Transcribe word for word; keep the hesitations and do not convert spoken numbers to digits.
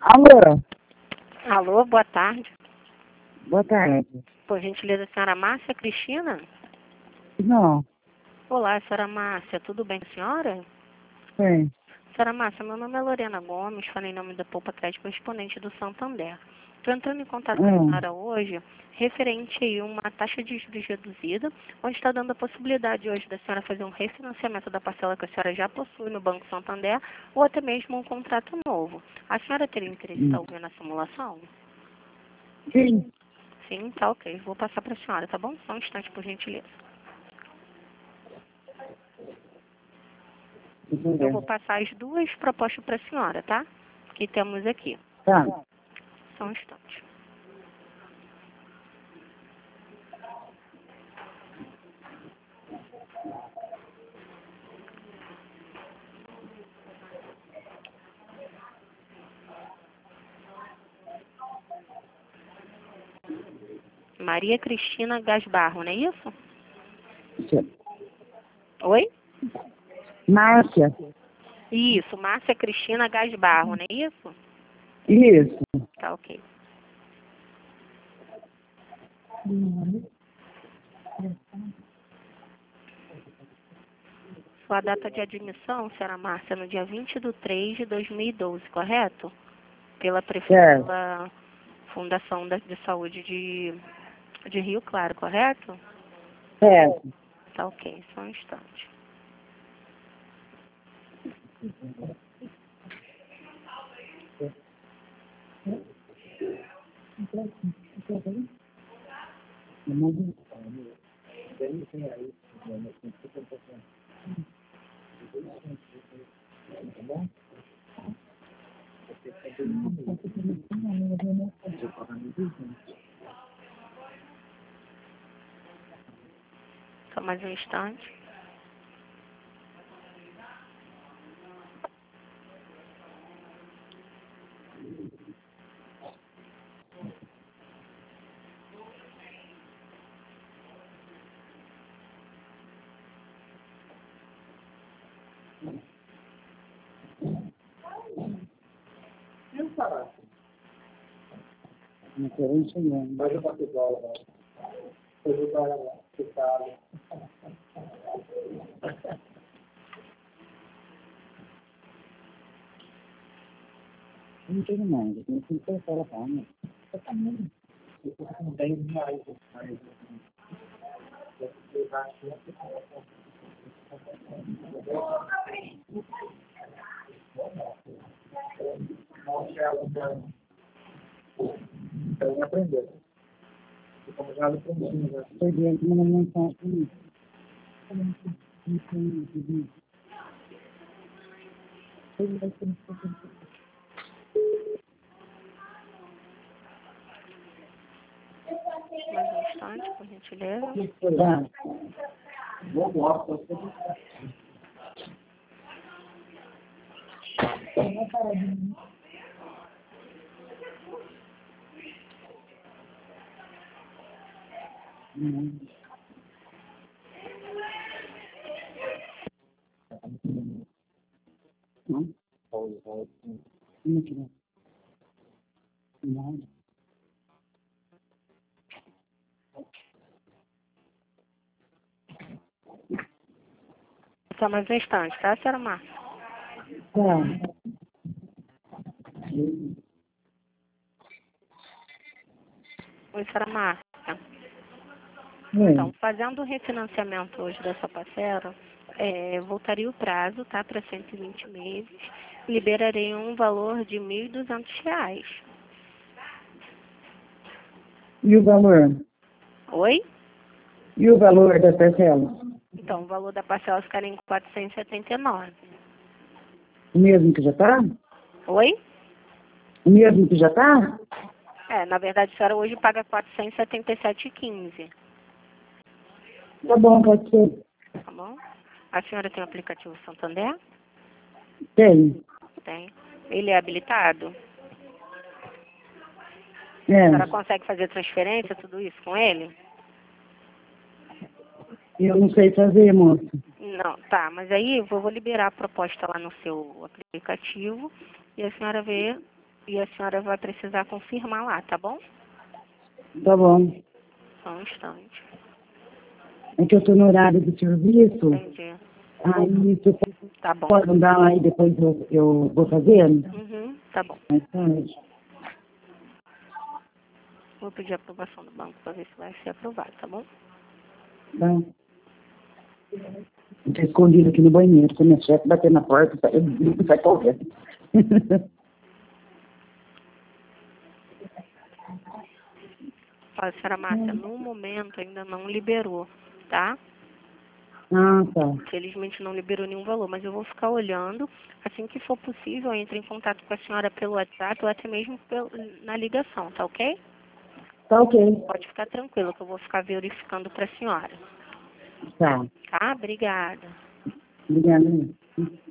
Alô? Alô, boa tarde. Boa tarde. Por gentileza, senhora Márcia Cristina? Não, Olá, senhora Márcia, tudo bem com a senhora? sim. Senhora Márcia, meu nome é Lorena Gomes, falei em nome da Poupa Crédito Correspondente do Santander. Estou entrando em contato com a Hum. senhora hoje, referente aí a uma taxa de juros reduzida, onde está dando a possibilidade hoje da senhora fazer um refinanciamento da parcela que a senhora já possui no Banco Santander, ou até mesmo um contrato novo. A senhora teria interesse em estar Hum. ouvindo a simulação? Sim. Sim, tá ok. Vou passar para a senhora, tá bom? Só um instante, por gentileza. Eu vou passar as duas propostas para a senhora, tá? Que temos aqui. Tá. Só um instante. Maria Cristina Gasbarro, não é isso? Sim. Oi? Márcia. Isso, Márcia Cristina Gasbarro, não é isso? Isso. Tá ok. Sua data de admissão, senhora Márcia, no dia vinte de três de dois mil e doze, correto? Pela, prefe... Certo. Pela Fundação da- de Saúde de, de Rio Claro, correto? Certo. Tá ok, só um instante. Só mais um instante. Não quero ensinar. Mas eu passei bola, né? Eu vou dar uma ficada. Não tenho mais. Eu tenho que colocar ela para mim. Eu tô com dez reais. Mas eu vou dar aqui. Mostra ela pra ela aprender. Eu como já aprendi, né? Estou dentro, mas não faço isso. Não tenho isso. Mais um instante, por gentileza. Tá. Vou mostrar pra Hum. Não? Não quero. Não. Só mais um instante, tá, senhora Márcia? Tá. Oi, senhora Márcia. Oi. Então, fazendo o refinanciamento hoje dessa parcela, é, voltaria o prazo, tá, para cento e vinte meses, liberarei um valor de mil e duzentos reais. E o valor? Oi? E o valor da parcela? Então, o valor da parcela ficaria em quatrocentos e setenta e nove. O mesmo que já está? Oi? O mesmo que já está? É, na verdade, a senhora hoje paga quatrocentos e setenta e sete reais e quinze centavos, Tá bom, pode ser. tá bom? A senhora tem o aplicativo Santander? Tem. Tem. Ele é habilitado? A É. senhora consegue fazer transferência, tudo isso com ele? Eu não sei fazer, moça. Não, tá, mas aí eu vou vou liberar a proposta lá no seu aplicativo e a senhora vê E a senhora vai precisar confirmar lá, tá bom? Tá bom. Só um instante. É que eu tô no horário do serviço. Entendi. Aí você Tá bom. pode mandar lá e depois eu, eu vou fazendo? Uhum, tá bom. Mais tarde. Vou pedir a aprovação do banco para ver se vai ser aprovado, tá bom? Tá? Eu tô escondido aqui no banheiro. Se a minha chefe bater na porta, eu grito e sai correndo. Olha, senhora Márcia, no momento ainda não liberou, tá? Ah, tá. Infelizmente não liberou nenhum valor, mas eu vou ficar olhando. Assim que for possível, eu entro em contato com a senhora pelo WhatsApp ou até mesmo pelo, na ligação, tá ok? Tá ok. Pode ficar tranquilo que eu vou ficar verificando para a senhora. Tá. Tá? Obrigada. Obrigada.